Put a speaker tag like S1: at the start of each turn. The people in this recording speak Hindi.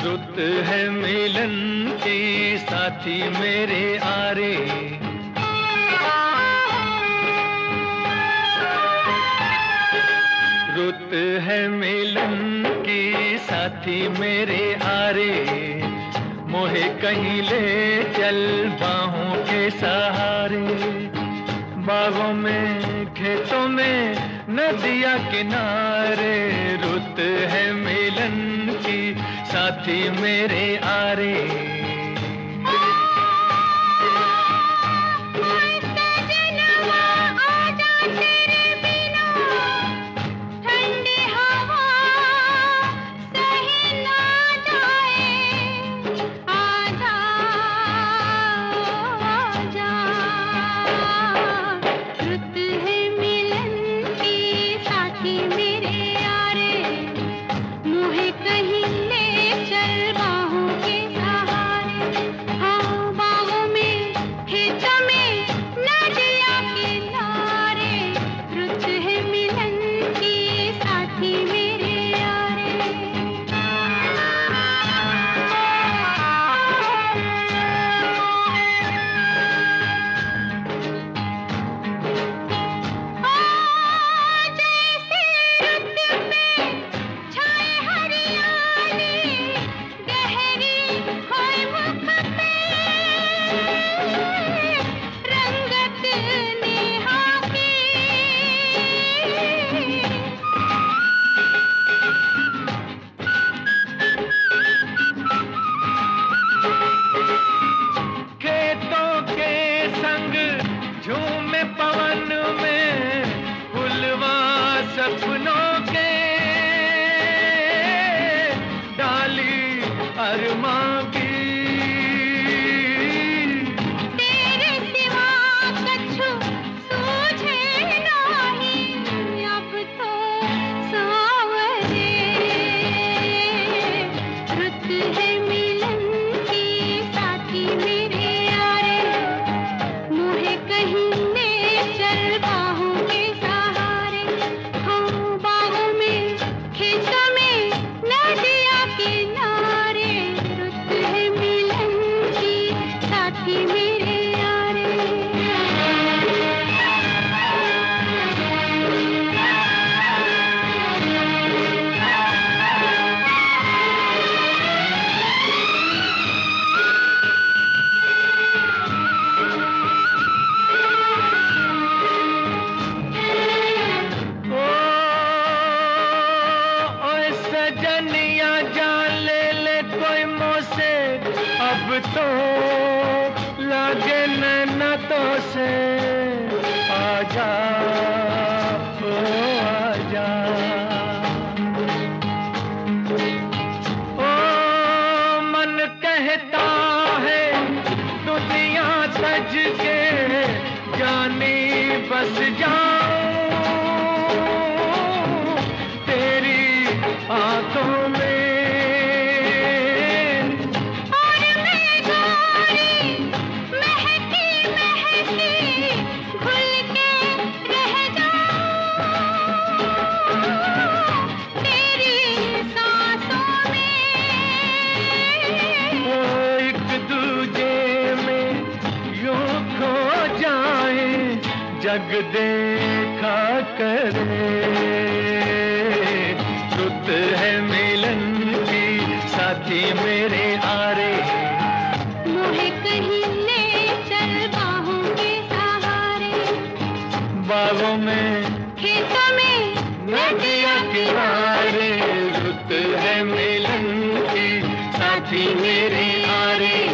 S1: रुत है मिलन की साथी मेरे आरे, रुत है मिलन की साथी मेरे आरे, मोहे कहीं ले चल बाहों के सहारे। बागों में खेतों में नदिया किनारे, रुत है मिलन की साथी मेरे आरे। झूमे पवन में फुलवा सपनों के, डाली अरमां की
S2: तेरे सिवा कछु सूझे नहीं अब तो सावरे। रुत है मिलन की साथी मेरे यारे, मोहे कहीं ले चल बाहों के सहारे। हाँ बाहों में खेतों में नदिया किनारे, रुत है मिलन की साथी मेरे यारे।
S1: सजनिया जान ले ले कोई मोसे, अब तो लागे नैना तो से। आजा ओ आजा, ओ मन कहता है दुनिया तज के जानी बस जाऊं तेरी आंखों में।
S2: और मैं गोरी महकी महकी घुल के रह जाऊं तेरी सांसों में।
S1: वो एक दूजे में यूं खो जाए, जग देखा करे। रुत है मिलन की साथी मेरे आरे,
S2: मोहे कहीं ले चल बाहों के सहारे।
S1: बागों में
S2: खेतों में
S1: नदिया किनारे, रुत है मिलन की साथी मेरे आरे।